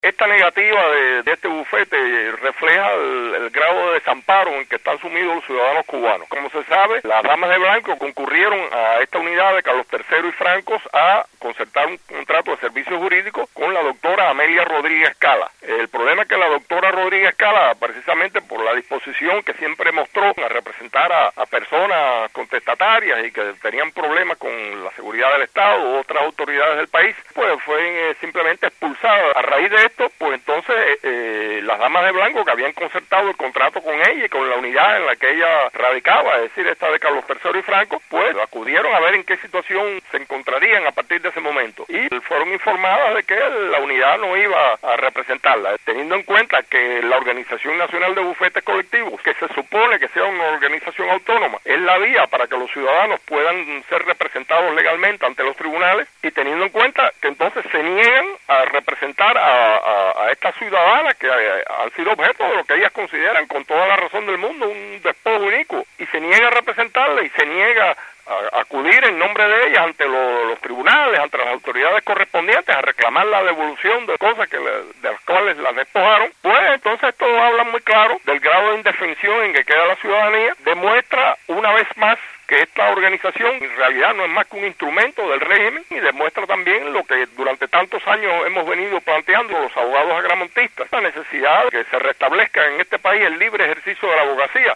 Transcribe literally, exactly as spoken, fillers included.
Esta negativa de, de este bufete refleja el, el grado de desamparo en que están sumidos los ciudadanos cubanos. Como se sabe, las damas de blanco concurrieron a esta unidad de Carlos tercero y Francos a concertar un contrato de servicios jurídicos con la doctora Amelia Rodríguez Cala. El problema es que la doctora Rodríguez Cala, precisamente por la disposición que siempre mostró a representar a, a personas contestatarias y que tenían problemas con la seguridad del Estado u otras autoridades del país, pues fue eh, simplemente expulsada. A raíz de esto, pues entonces eh, las damas de blanco que habían concertado el contrato con ella y con la unidad en la que ella radicaba, es decir, esta de Carlos tercero y Franco, pues acudieron a ver en qué situación se encontrarían a partir de ese momento y fueron informadas de que la unidad no iba a representarla, teniendo en cuenta que la Organización Nacional de Bufetes Colectivos, que se supone que sea una organización autónoma, es la vía para que los ciudadanos puedan ser representados legalmente ante los tribunales, y teniendo en cuenta que entonces se niegan a representar a, a, a estas ciudadanas que eh, han sido objeto de lo que ellas consideran con toda la razón del mundo un despojo inicuo, y se niega a representarla y se niega a acudir en nombre de ellas ante lo, los tribunales, ante las autoridades correspondientes, a reclamar la devolución de cosas que le, de las cuales las despojaron, pues entonces esto habla muy claro del grado de indefensión en que queda la ciudadanía. Demuestra una vez más que esta organización en realidad no es más que un instrumento del régimen, y demuestra también lo que durante tantos años hemos venido planteando los abogados agramontistas, la necesidad de que se restablezca en este país el libre ejercicio de la abogacía.